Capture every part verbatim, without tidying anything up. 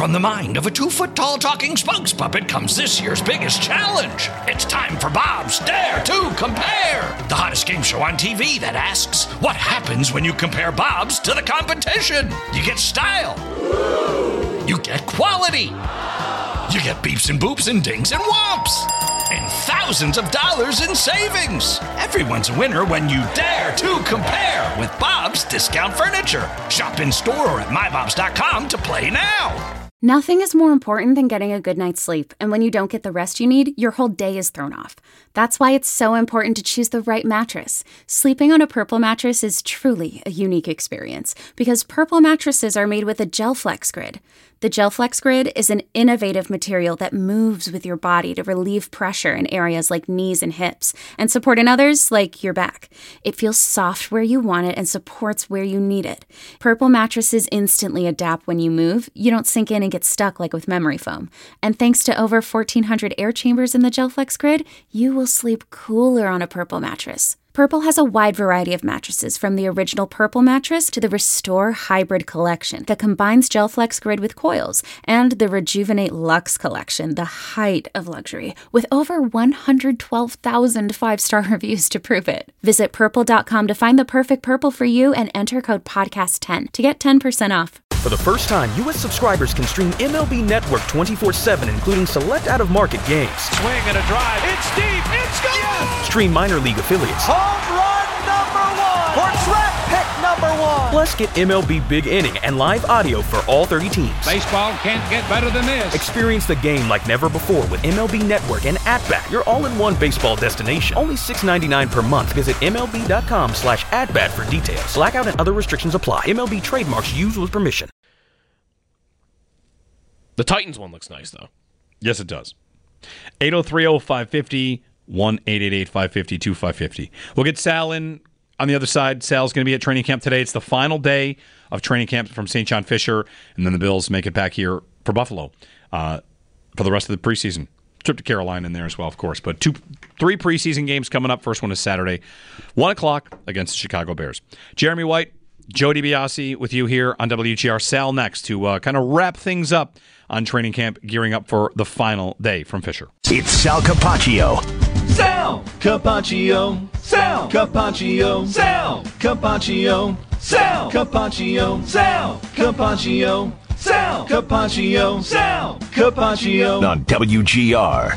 From the mind of a two-foot-tall talking spokes puppet comes this year's biggest challenge. It's time for Bob's Dare to Compare, the hottest game show on T V that asks, what happens when you compare Bobs to the competition? You get style. You get quality. You get beeps and boops and dings and whomps. And thousands of dollars in savings. Everyone's a winner when you dare to compare with Bob's Discount Furniture. Shop in store or at my bobs dot com to play now. Nothing is more important than getting a good night's sleep, and when you don't get the rest you need, your whole day is thrown off. That's why it's so important to choose the right mattress. Sleeping on a Purple mattress is truly a unique experience, because Purple mattresses are made with a GelFlex Grid. The GelFlex Grid is an innovative material that moves with your body to relieve pressure in areas like knees and hips, and support in others like your back. It feels soft where you want it and supports where you need it. Purple mattresses instantly adapt when you move. You don't sink in and get stuck like with memory foam. And thanks to over fourteen hundred air chambers in the GelFlex Grid, you will sleep cooler on a Purple mattress. Purple has a wide variety of mattresses, from the original Purple mattress to the Restore Hybrid collection that combines GelFlex Grid with coils, and the Rejuvenate Luxe collection, the height of luxury, with over one hundred twelve thousand five-star reviews to prove it. Visit purple dot com to find the perfect Purple for you and enter code podcast ten to get ten percent off. For the first time, U S subscribers can stream M L B Network twenty-four seven, including select out-of-market games. Swing and a drive. It's deep. It's gone. Yes! Stream minor league affiliates. Home run number one. Or draft pick number one. Plus, get M L B Big Inning and live audio for all thirty teams. Baseball can't get better than this. Experience the game like never before with M L B Network and At-Bat, your all-in-one baseball destination. Only six dollars and ninety-nine cents per month. Visit M L B dot com slash at-bat for details. Blackout and other restrictions apply. M L B trademarks used with permission. The Titans one looks nice, though. Yes, it does. eight oh three oh five fifty, one eight eight eight five five zero two five five zero. We'll get Sal in on the other side. Sal's going to be at training camp today. It's the final day of training camp from Saint John Fisher, and then the Bills make it back here for Buffalo uh, for the rest of the preseason. Trip to Carolina in there as well, of course. But two, three preseason games coming up. First one is Saturday, one o'clock against the Chicago Bears. Jeremy White, Joe DiBiase with you here on W G R. Sal next to uh, kind of wrap things up on training camp, gearing up for the final day from Fisher. It's Sal Capaccio. Sal Capaccio. Sal Capaccio. Sal Capaccio. Sal Capaccio. Sal Capaccio. Sal Capaccio. Sal Capaccio. On W G R.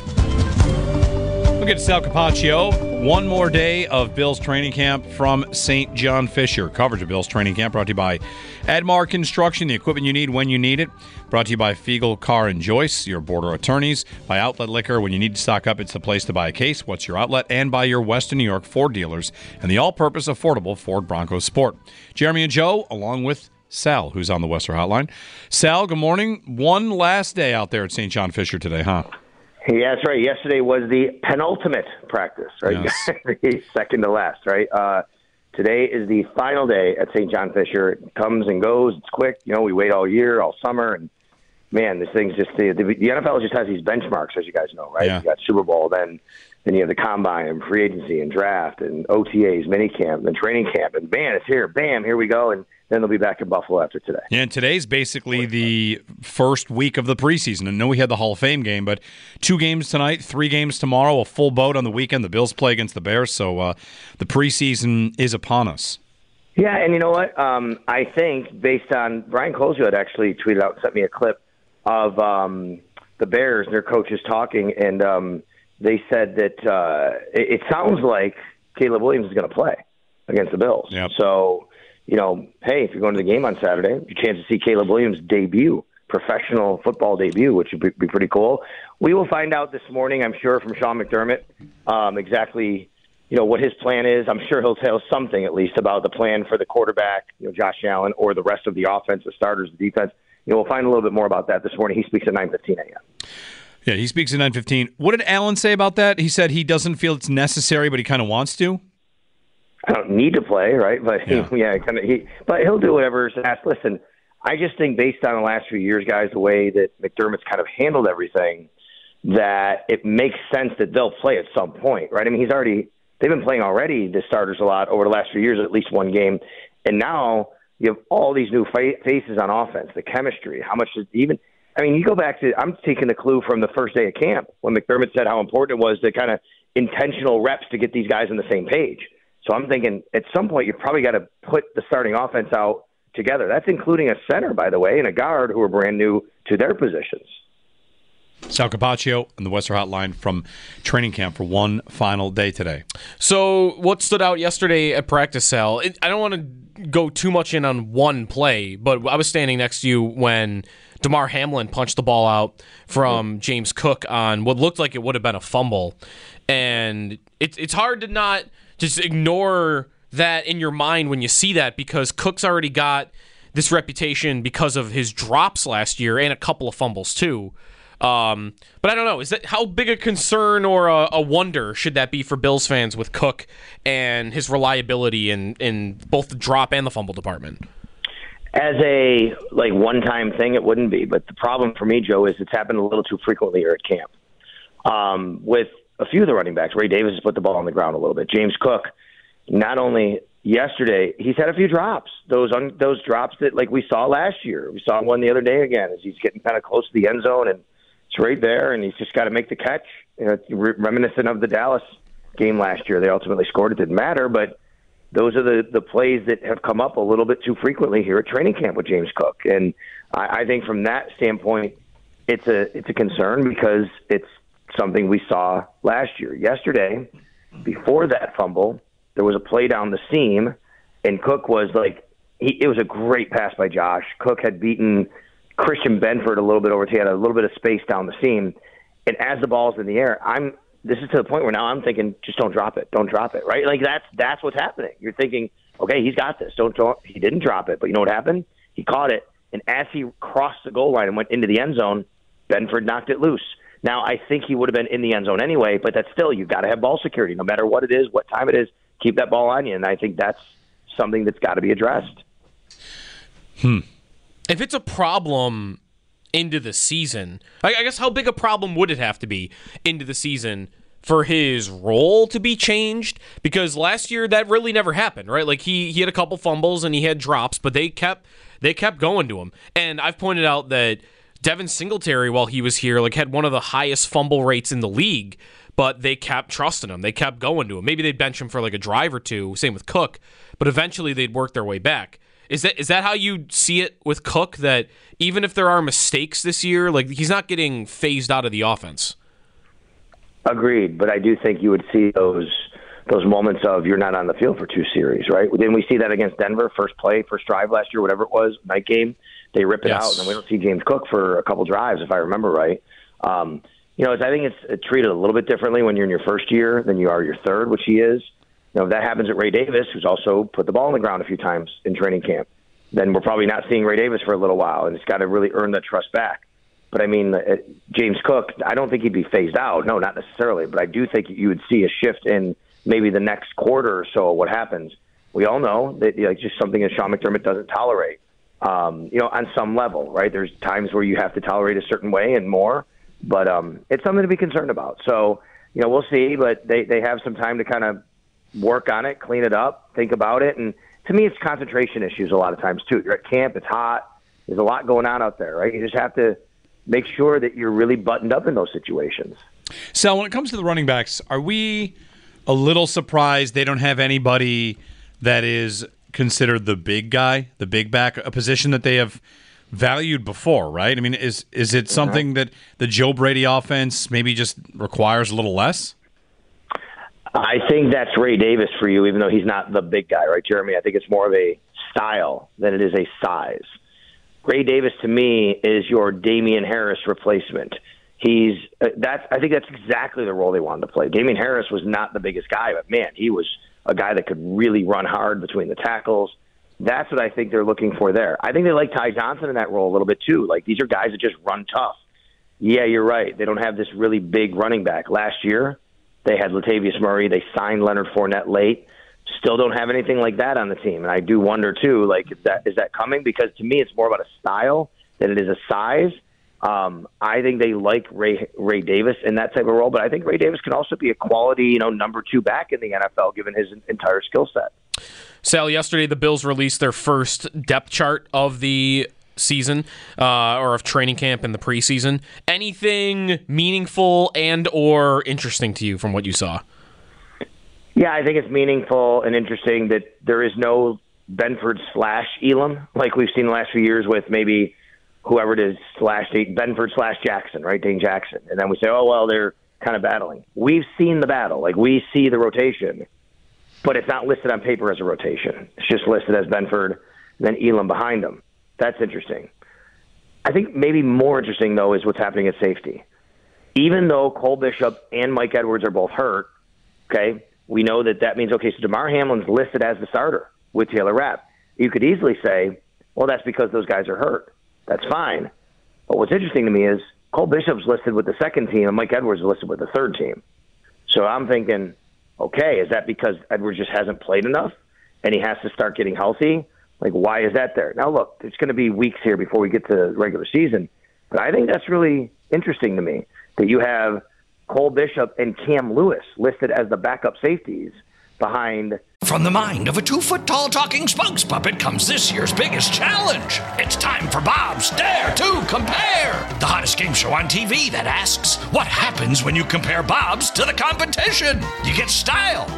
We'll get to Sal Capaccio. One more day of Bills training camp from Saint John Fisher. Coverage of Bills training camp brought to you by Admar Construction, the equipment you need when you need it. Brought to you by Fiegel Car and Joyce, your border attorneys. By Outlet Liquor, when you need to stock up, it's the place to buy a case. What's your outlet? And by your Western New York Ford dealers and the all-purpose affordable Ford Bronco Sport. Jeremy and Joe, along with Sal, who's on the Western Hotline. Sal, good morning. One last day out there at Saint John Fisher today, huh? Yeah, that's right. Yesterday was the penultimate practice, right? Yes. Second to last, right? Uh, today is the final day at Saint John Fisher. It comes and goes. It's quick. You know, we wait all year, all summer, and man, this thing's just the, the, the N F L just has these benchmarks, as you guys know, right? Yeah. You got Super Bowl, then then you have the combine and free agency and draft and O T As, minicamp, and training camp, and man, it's here. Bam, here we go, and then they'll be back in Buffalo after today. Yeah, and today's basically the first week of the preseason. I know we had the Hall of Fame game, but two games tonight, three games tomorrow, a full boat on the weekend. The Bills play against the Bears, so uh, the preseason is upon us. Yeah, and you know what? Um, I think based on Brian Colesio had actually tweeted out, sent me a clip of um, the Bears, their coaches talking, and um, they said that uh, it, it sounds like Caleb Williams is going to play against the Bills. Yep. So, you know, hey, if you're going to the game on Saturday, your chance to see Caleb Williams' debut, professional football debut, which would be, be pretty cool. We will find out this morning, I'm sure, from Sean McDermott, um, exactly, you know, what his plan is. I'm sure he'll tell something at least about the plan for the quarterback, you know, Josh Allen, or the rest of the offense, the starters, the defense. You know, we'll find a little bit more about that this morning. He speaks at nine fifteen a.m. Yeah, he speaks at nine fifteen. What did Allen say about that? He said he doesn't feel it's necessary, but he kind of wants to. I don't need to play, right? But yeah, he, yeah kind of. He, but he'll do whatever is asked. Listen, I just think based on the last few years, guys, the way that McDermott's kind of handled everything, that it makes sense that they'll play at some point, right? I mean, he's already they've been playing already the starters a lot over the last few years, at least one game, and now you have all these new fa- faces on offense, the chemistry, how much is even. I mean, you go back to, I'm taking the clue from the first day of camp when McDermott said how important it was to kind of intentional reps to get these guys on the same page. So I'm thinking at some point you've probably got to put the starting offense out together. That's including a center, by the way, and a guard who are brand new to their positions. Sal Capaccio and the Western Hotline from training camp for one final day today. So what stood out yesterday at practice, Sal? It, I don't want to go too much in on one play, but I was standing next to you when DeMar Hamlin punched the ball out from James Cook on what looked like it would have been a fumble. And it, it's hard to not just ignore that in your mind when you see that, because Cook's already got this reputation because of his drops last year and a couple of fumbles too. Um, but I don't know, is that how big a concern or a, a wonder should that be for Bills fans with Cook and his reliability in, in both the drop and the fumble department? As a like one-time thing, it wouldn't be. But the problem for me, Joe, is it's happened a little too frequently here at camp. Um, with a few of the running backs, Ray Davis has put the ball on the ground a little bit. James Cook, not only yesterday, he's had a few drops. Those un, those drops that like we saw last year. We saw one the other day again as he's getting kind of close to the end zone, and it's right there, and he's just got to make the catch. You know, it's reminiscent of the Dallas game last year. They ultimately scored. It didn't matter, but those are the, the plays that have come up a little bit too frequently here at training camp with James Cook. And I, I think from that standpoint, it's a it's a concern because it's something we saw last year. Yesterday, before that fumble, there was a play down the seam, and Cook was like, he, it was a great pass by Josh. Cook had beaten Christian Benford a little bit over. He had a little bit of space down the seam. And as the ball's in the air, I'm this is to the point where now I'm thinking, just don't drop it. Don't drop it, right? Like that's that's what's happening. You're thinking, okay, he's got this. Don't, don't he didn't drop it, but you know what happened? He caught it, and as he crossed the goal line and went into the end zone, Benford knocked it loose. Now, I think he would have been in the end zone anyway, but that's still, you've got to have ball security. No matter what it is, what time it is, keep that ball on you, and I think that's something that's got to be addressed. Hmm. If it's a problem into the season, I, I guess how big a problem would it have to be into the season for his role to be changed? Because last year that really never happened, right? Like he he had a couple fumbles and he had drops, but they kept they kept going to him. And I've pointed out that Devin Singletary, while he was here, like had one of the highest fumble rates in the league, but they kept trusting him. They kept going to him. Maybe they'd bench him for like a drive or two, same with Cook, but eventually they'd work their way back. Is that is that how you see it with Cook, that even if there are mistakes this year, like he's not getting phased out of the offense? Agreed, but I do think you would see those those moments of you're not on the field for two series, right? Didn't we see that against Denver, first play, first drive last year, whatever it was, night game? They rip it yes. out, and then we don't see James Cook for a couple drives, if I remember right. Um, you know, I think it's treated a little bit differently when you're in your first year than you are your third, which he is. You know, if that happens at Ray Davis, who's also put the ball on the ground a few times in training camp, then we're probably not seeing Ray Davis for a little while, and he's got to really earn that trust back. But, I mean, uh, James Cook, I don't think he'd be phased out. No, not necessarily. But I do think you would see a shift in maybe the next quarter or so of what happens. We all know that, you know, it's just something that Sean McDermott doesn't tolerate, um, you know, on some level, right? There's times where you have to tolerate a certain way and more. But um, it's something to be concerned about. So, you know, we'll see. But they, they have some time to kind of work on it, clean it up, think about it. And to me, it's concentration issues a lot of times, too. You're at camp. It's hot. There's a lot going on out there, right? You just have to make sure that you're really buttoned up in those situations. Sal, when it comes to the running backs, are we a little surprised they don't have anybody that is considered the big guy, the big back, a position that they have valued before, right? I mean, is is it something that the Joe Brady offense maybe just requires a little less? I think that's Ray Davis for you, even though he's not the big guy, right, Jeremy? I think it's more of a style than it is a size. Ray Davis, to me, is your Damian Harris replacement. He's uh, that's. I think that's exactly the role they wanted to play. Damian Harris was not the biggest guy, but, man, he was a guy that could really run hard between the tackles. That's what I think they're looking for there. I think they like Ty Johnson in that role a little bit, too. Like, these are guys that just run tough. Yeah, you're right. They don't have this really big running back. Last year, they had Latavius Murray. They signed Leonard Fournette late. Still don't have anything like that on the team. And I do wonder, too, like, is that, is that coming? Because to me, it's more about a style than it is a size. Um, I think they like Ray, Ray Davis in that type of role, but I think Ray Davis can also be a quality, you know, number two back in the N F L, given his entire skill set. Sal, yesterday the Bills released their first depth chart of the season uh, or of training camp in the preseason. Anything meaningful and or interesting to you from what you saw? Yeah, I think it's meaningful and interesting that there is no Benford slash Elam like we've seen the last few years with maybe whoever it is slash Benford slash Jackson, right? Dane Jackson. And then we say, oh, well, they're kind of battling. We've seen the battle. Like, we see the rotation, but it's not listed on paper as a rotation. It's just listed as Benford and then Elam behind them. That's interesting. I think maybe more interesting, though, is what's happening at safety. Even though Cole Bishop and Mike Edwards are both hurt, okay, we know that that means, okay, so DeMar Hamlin's listed as the starter with Taylor Rapp. You could easily say, well, that's because those guys are hurt. That's fine. But what's interesting to me is Cole Bishop's listed with the second team and Mike Edwards is listed with the third team. So I'm thinking, okay, is that because Edwards just hasn't played enough and he has to start getting healthy? Like, why is that there? Now, look, it's going to be weeks here before we get to the regular season, but I think that's really interesting to me that you have Cole Bishop and Cam Lewis listed as the backup safeties behind. From the mind of a two-foot-tall talking spokes puppet comes this year's biggest challenge. It's time for Bob's Dare to Compare, the hottest game show on T V that asks, what happens when you compare Bob's to the competition? You get style.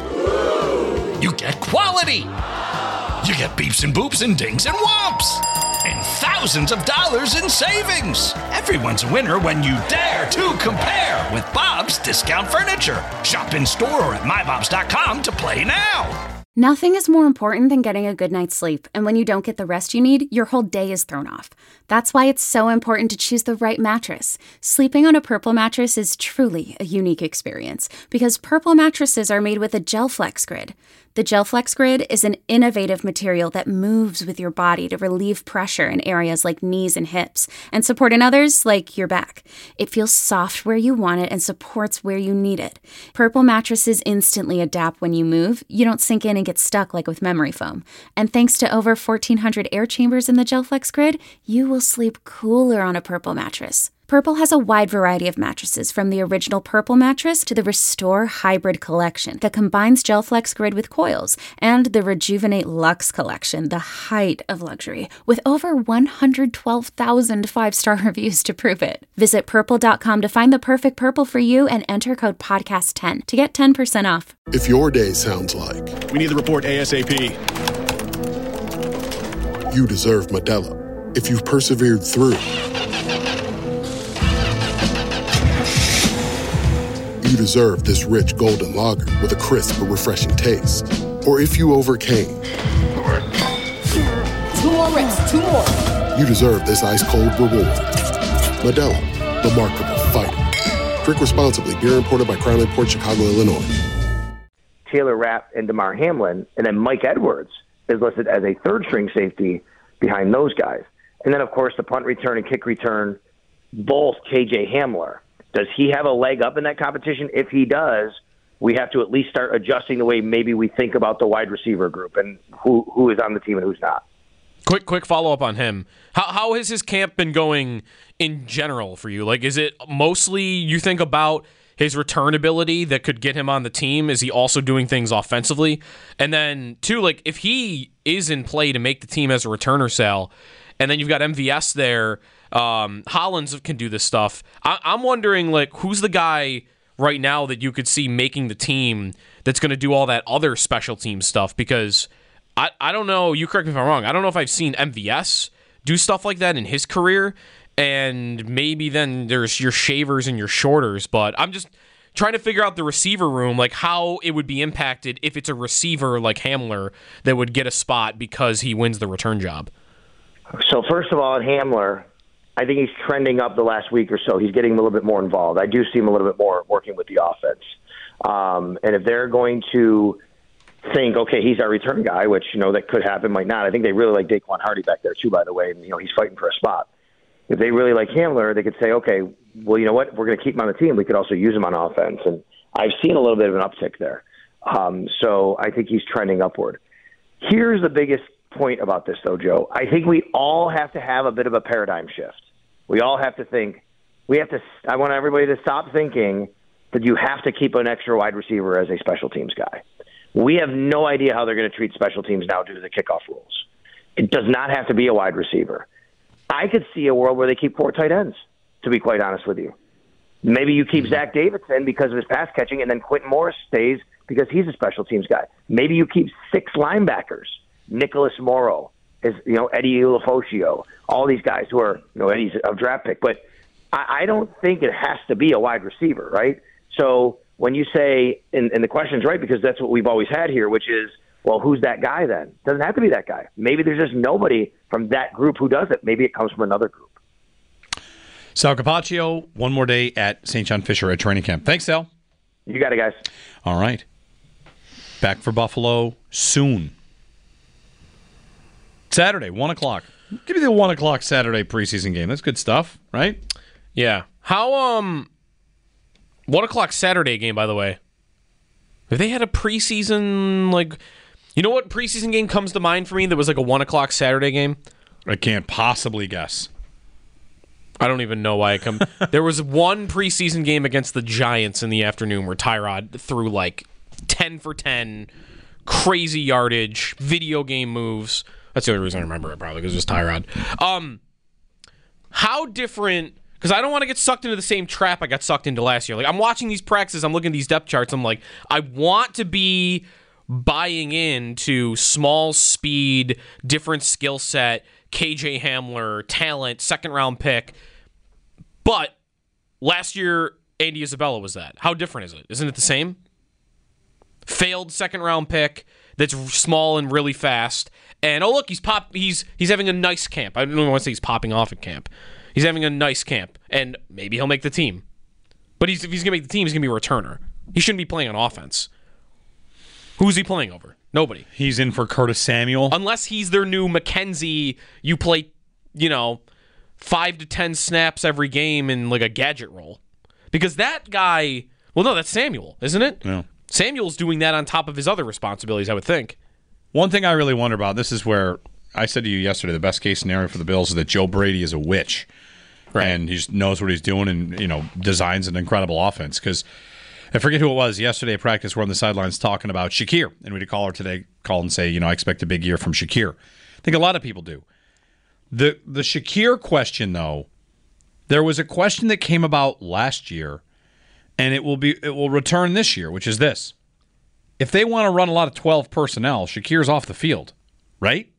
You get quality. You get beeps and boops and dings and whomps. And thousands of dollars in savings. Everyone's a winner when you dare to compare with Bob's Discount Furniture. Shop in store or at my bobs dot com to play now. Nothing is more important than getting a good night's sleep, and when you don't get the rest you need, your whole day is thrown off. That's why it's so important to choose the right mattress. Sleeping on a Purple mattress is truly a unique experience, because Purple mattresses are made with a GelFlex Grid. The GelFlex Grid is an innovative material that moves with your body to relieve pressure in areas like knees and hips, and support in others like your back. It feels soft where you want it and supports where you need it. Purple mattresses instantly adapt when you move. You don't sink in and get stuck like with memory foam. And thanks to over fourteen hundred air chambers in the GelFlex Grid, you will sleep cooler on a Purple mattress. Purple has a wide variety of mattresses, from the original Purple mattress to the Restore Hybrid collection that combines GelFlex Grid with coils, and the Rejuvenate Luxe collection, the height of luxury, with over one hundred twelve thousand five-star reviews to prove it. Visit purple dot com to find the perfect Purple for you and enter code podcast ten to get ten percent off. If your day sounds like, we need the report ASAP, you deserve Modelo. If you've persevered through, you deserve this rich golden lager with a crisp but refreshing taste. Or if you overcame. Two more reps, two more. You deserve this ice-cold reward. Modelo, the Markable Fighter. Drink responsibly. Beer imported by Crown Imports, Chicago, Illinois. Taylor Rapp and DeMar Hamlin, and then Mike Edwards is listed as a third-string safety behind those guys. And then, of course, the punt return and kick return, both K J Hamler. Does he have a leg up in that competition? If he does, we have to at least start adjusting the way maybe we think about the wide receiver group and who who is on the team and who's not. Quick, quick follow-up on him. How how has his camp been going in general for you? Like, is it mostly you think about his return ability that could get him on the team? Is he also doing things offensively? And then, two, like, if he is in play to make the team as a returner, Sal, and then you've got M V S there, Um, Hollins can do this stuff. I, I'm wondering, like, who's the guy right now that you could see making the team that's going to do all that other special team stuff? Because I, I don't know, you correct me if I'm wrong, I don't know if I've seen M V S do stuff like that in his career, and maybe then there's your Shavers and your Shorters, but I'm just trying to figure out the receiver room, like how it would be impacted if it's a receiver like Hamler that would get a spot because he wins the return job. So first of all, at Hamler, I think he's trending up the last week or so. He's getting a little bit more involved. I do see him a little bit more working with the offense. Um, and if they're going to think, okay, he's our return guy, which, you know, that could happen, might not. I think they really like Daquan Hardy back there too, by the way. And, you know, he's fighting for a spot. If they really like Hamler, they could say, okay, well, you know what? We're going to keep him on the team. We could also use him on offense. And I've seen a little bit of an uptick there. Um, so I think he's trending upward. Here's the biggest point about this, though, Joe. I think we all have to have a bit of a paradigm shift. We all have to think, we have to, I want everybody to stop thinking that you have to keep an extra wide receiver as a special teams guy. We have no idea how they're going to treat special teams now due to the kickoff rules. It does not have to be a wide receiver. I could see a world where they keep four tight ends, to be quite honest with you. Maybe you keep Zach Davidson because of his pass catching, and then Quentin Morris stays because he's a special teams guy. Maybe you keep six linebackers, Nicholas Morrow, is you know Eddie Ulofoshio, all these guys who are you know Eddie's a draft pick. But I, I don't think it has to be a wide receiver, right? So when you say, and, and the question's right because that's what we've always had here, which is, well, who's that guy then? Doesn't have to be that guy. Maybe there's just nobody from that group who does it. Maybe it comes from another group. Sal Capaccio, one more day at Saint John Fisher at training camp. Thanks, Sal. You got it, guys. All right. Back for Buffalo soon. Saturday, one o'clock. Give me the one o'clock Saturday preseason game. That's good stuff, right? Yeah. How, um, one o'clock Saturday game, by the way. Have they had a preseason, like, you know what preseason game comes to mind for me that was like a one o'clock Saturday game? I can't possibly guess. I don't even know why I come. There was one preseason game against the Giants in the afternoon where Tyrod threw like ten for ten, crazy yardage, video game moves. That's the only reason I remember it, probably, because it was Tyrod. Um, how different, because I don't want to get sucked into the same trap I got sucked into last year. Like, I'm watching these practices, I'm looking at these depth charts, I'm like, I want to be buying into small speed, different skill set, K J Hamler, talent, second round pick. But last year, Andy Isabella was that. How different is it? Isn't it the same? Failed second round pick that's small and really fast. And oh look, he's pop. He's he's having a nice camp. I don't want to say he's popping off at camp. He's having a nice camp, and maybe he'll make the team. But he's, if he's gonna make the team, he's gonna be a returner. He shouldn't be playing on offense. Who's he playing over? Nobody. He's in for Curtis Samuel. Unless he's their new McKenzie, you play, you know, five to ten snaps every game in like a gadget role. Because that guy, well, no, that's Samuel, isn't it? Yeah. Samuel's doing that on top of his other responsibilities, I would think. One thing I really wonder about, this is where I said to you yesterday, the best case scenario for the Bills is that Joe Brady is a witch. Right. And he just knows what he's doing and, you know, designs an incredible offense. Because I forget who it was yesterday at practice. We're on the sidelines talking about Shakir. And we had a caller today call and say, you know, I expect a big year from Shakir. I think a lot of people do. The the Shakir question, though, there was a question that came about last year, and it will be it will return this year, which is this. If they want to run a lot of twelve personnel, Shakir's off the field, right?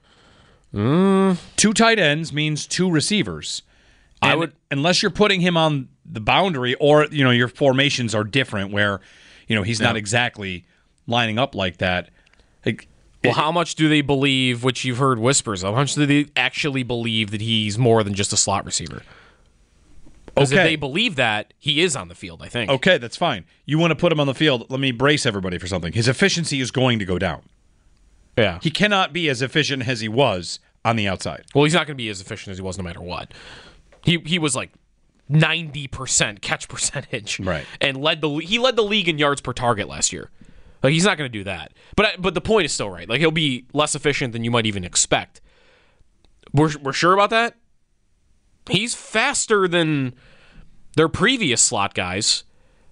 Mm. Two tight ends means two receivers. And I would, unless you're putting him on the boundary, or you know your formations are different, where you know he's yeah. not exactly lining up like that. Like, well, it, how much do they believe, which you've heard whispers of, how much do they actually believe that he's more than just a slot receiver? Because okay. if they believe that, he is on the field, I think. Okay, that's fine. You want to put him on the field, let me brace everybody for something. His efficiency is going to go down. Yeah. He cannot be as efficient as he was on the outside. Well, he's not going to be as efficient as he was no matter what. He he was like ninety percent catch percentage. Right. And led the he led the league in yards per target last year. Like, he's not going to do that. But but the point is still right. Like, he'll be less efficient than you might even expect. We're we're sure about that? He's faster than their previous slot guys.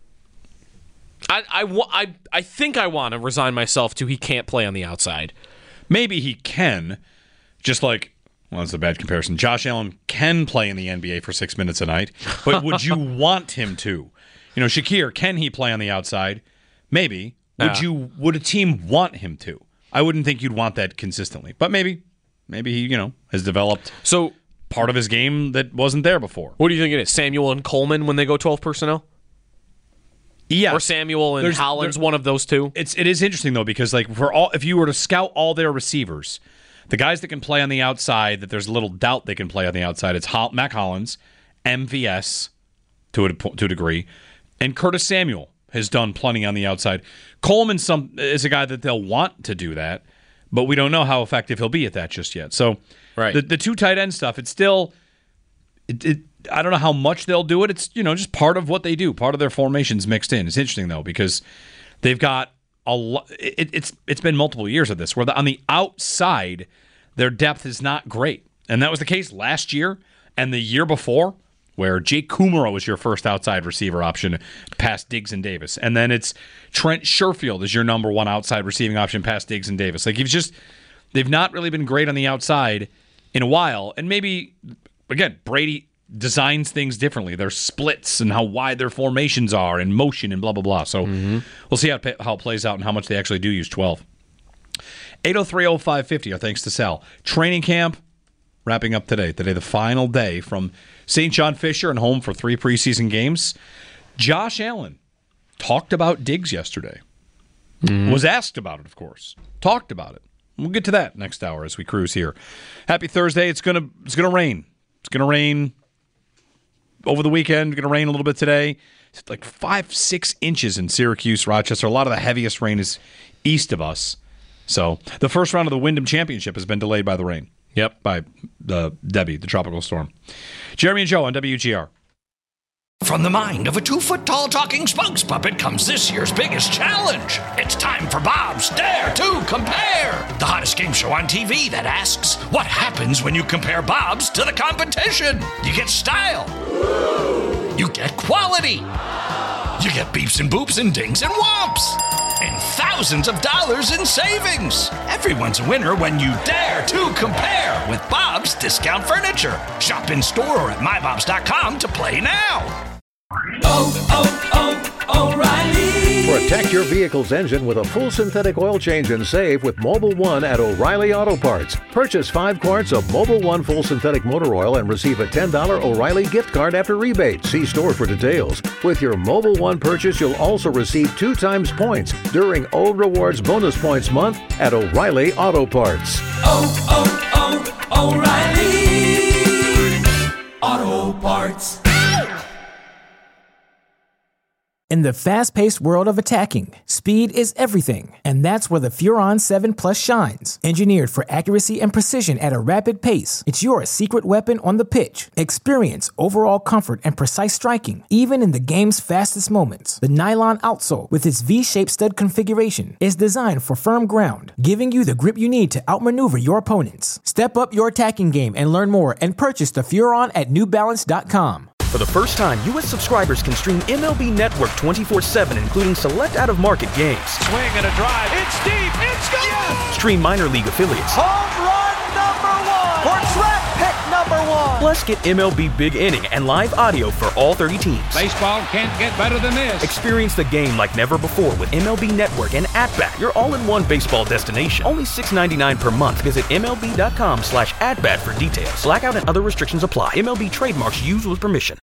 I I, I, I think I want to resign myself to he can't play on the outside. Maybe he can. Just like, well, that's a bad comparison. Josh Allen can play in the N B A for six minutes a night, but would you want him to? You know, Shakir, can he play on the outside? Maybe. Would Uh, you? Would a team want him to? I wouldn't think you'd want that consistently, but maybe. Maybe he, you know, has developed so part of his game that wasn't there before. What do you think it is? Samuel and Coleman when they go twelve personnel? Yeah. Or Samuel and There's- Hollins, there- one of those two? It's it is interesting though, because like for all if you were to scout all their receivers, the guys that can play on the outside, that there's little doubt they can play on the outside, it's Hol- Mac Hollins, M V S to a to a degree, and Curtis Samuel has done plenty on the outside. Coleman some is a guy that they'll want to do that, but we don't know how effective he'll be at that just yet. So right. the the two tight end stuff, it's still it, it I don't know how much they'll do it. It's, you know, just part of what they do, part of their formations mixed in. It's interesting though, because they've got a lot. It, it's it's been multiple years of this where the, on the outside their depth is not great, and that was the case last year and the year before, where Jake Kumaro was your first outside receiver option past Diggs and Davis, and then it's Trent Sherfield is your number one outside receiving option past Diggs and Davis. Like, you've just they've not really been great on the outside, in a while. And maybe, again, Brady designs things differently. Their splits and how wide their formations are and motion and blah, blah, blah. So mm-hmm. we'll see how, how it plays out and how much they actually do use twelve. eight oh three oh five fifty, our thanks to Sal. Training camp wrapping up today. Today, the final day from Saint John Fisher and home for three preseason games. Josh Allen talked about Diggs yesterday. Mm-hmm. Was asked about it, of course. Talked about it. We'll get to that next hour as we cruise here. Happy Thursday. It's gonna it's gonna rain. It's gonna rain over the weekend. Going to rain a little bit today. It's like five, six inches in Syracuse, Rochester. A lot of the heaviest rain is east of us. So the first round of the Wyndham Championship has been delayed by the rain. Yep, by the Debbie, the tropical storm. Jeremy and Joe on W G R. From the mind of a two-foot-tall talking spokes puppet comes this year's biggest challenge. It's time for Bob's Dare to Compare, the hottest game show on T V that asks, what happens when you compare Bob's to the competition? You get style. You get quality. You get beeps and boops and dings and whomps. And thousands of dollars in savings. Everyone's a winner when you dare to compare with Bob's Discount Furniture. Shop in store or at my bobs dot com to play now. Oh, oh, oh, O'Reilly. Protect your vehicle's engine with a full synthetic oil change and save with Mobil one at O'Reilly Auto Parts. Purchase five quarts of Mobil one full synthetic motor oil and receive a ten dollars O'Reilly gift card after rebate. See store for details. With your Mobil one purchase, you'll also receive two times points during O Rewards Bonus Points Month at O'Reilly Auto Parts. Oh, oh, oh, O'Reilly Auto Parts. In the fast-paced world of attacking, speed is everything, and that's where the Furon seven Plus shines. Engineered for accuracy and precision at a rapid pace, it's your secret weapon on the pitch. Experience overall comfort and precise striking, even in the game's fastest moments. The nylon outsole, with its V-shaped stud configuration, is designed for firm ground, giving you the grip you need to outmaneuver your opponents. Step up your attacking game and learn more and purchase the Furon at new balance dot com. For the first time, U S subscribers can stream M L B Network twenty-four seven, including select out-of-market games. Swing and a drive. It's deep. It's gone. Yes! Stream minor league affiliates. Home run number one. Or draft pick number one. Plus, get M L B Big Inning and live audio for all thirty teams. Baseball can't get better than this. Experience the game like never before with M L B Network and At-Bat, your all-in-one baseball destination. Only six dollars and ninety-nine cents per month. Visit M L B dot com slash at bat for details. Blackout and other restrictions apply. M L B trademarks used with permission.